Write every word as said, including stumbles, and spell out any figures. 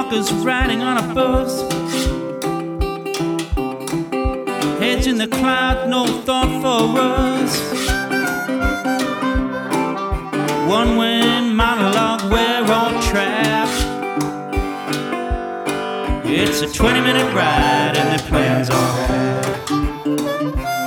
walkers riding on a bus. Heads in the cloud, no thought for us. One-way monologue, we're all trapped. It's a twenty-minute ride and the plans are bad.